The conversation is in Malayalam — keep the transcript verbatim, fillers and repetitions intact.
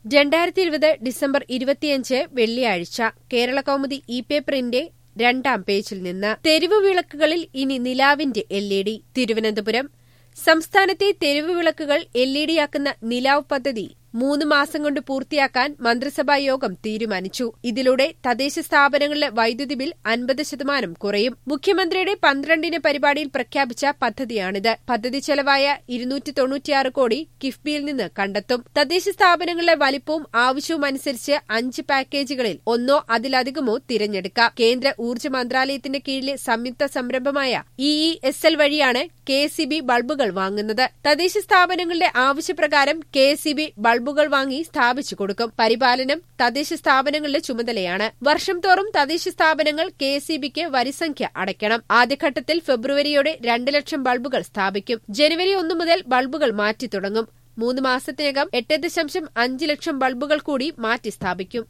രണ്ടായിരത്തി ഇരുപത് ഡിസംബർ ഇരുപത്തിയഞ്ച് വെള്ളിയാഴ്ച കേരളകൗമുദി ഇ പേപ്പറിന്റെ രണ്ടാം പേജിൽ നിന്ന് തെരുവ് വിളക്കുകളിൽ ഇനി നിലാവിന്റെ എൽ ഇ ഡി. തിരുവനന്തപുരം സംസ്ഥാനത്തെ തെരുവ് വിളക്കുകൾ എൽ ഇ ഡിയാക്കുന്ന നിലാവ് പദ്ധതി മൂന്ന് മാസം കൊണ്ട് പൂർത്തിയാക്കാൻ മന്ത്രിസഭാ യോഗം തീരുമാനിച്ചു. ഇതിലൂടെ തദ്ദേശ സ്ഥാപനങ്ങളിലെ വൈദ്യുതി ബിൽ അൻപത് ശതമാനം കുറയും. മുഖ്യമന്ത്രിയുടെ പന്ത്രണ്ടിന് പരിപാടിയിൽ പ്രഖ്യാപിച്ച പദ്ധതിയാണിത്. പദ്ധതി ചെലവായ ഇരുന്നൂറ്റി തൊണ്ണൂറ്റിയാറ് കോടി കിഫ്ബിയിൽ നിന്ന് കണ്ടെത്തും. തദ്ദേശ സ്ഥാപനങ്ങളിലെ വലിപ്പവും ആവശ്യവും അനുസരിച്ച് അഞ്ച് പാക്കേജുകളിൽ ഒന്നോ അതിലധികമോ തിരഞ്ഞെടുക്കാം. കേന്ദ്ര ഊർജ്ജ മന്ത്രാലയത്തിന്റെ കീഴിലെ സംയുക്ത സംരംഭമായ ഇ ഇ എസ് എൽ വഴിയാണ് കെ എസ് ഇ ബി ബൾബുകൾ വാങ്ങുന്നത്. തദ്ദേശ സ്ഥാപനങ്ങളുടെ ആവശ്യപ്രകാരം കെ എസ് ഇ ബി ബൾബുകൾ വാങ്ങി സ്ഥാപിച്ചു കൊടുക്കും. പരിപാലനം തദ്ദേശ സ്ഥാപനങ്ങളുടെ ചുമതലയാണ്. വർഷം തോറും തദ്ദേശ സ്ഥാപനങ്ങൾ കെ എസ് ഇ ബിക്ക് വരിസംഖ്യ അടയ്ക്കണം. ആദ്യഘട്ടത്തിൽ ഫെബ്രുവരിയോടെ രണ്ട് ലക്ഷം ബൾബുകൾ സ്ഥാപിക്കും. ജനുവരി ഒന്ന് മുതൽ ബൾബുകൾ മാറ്റി തുടങ്ങും. മൂന്ന് മാസത്തിനകം എട്ട് ദശാംശം അഞ്ച് ലക്ഷം ബൾബുകൾ കൂടി മാറ്റി സ്ഥാപിക്കും.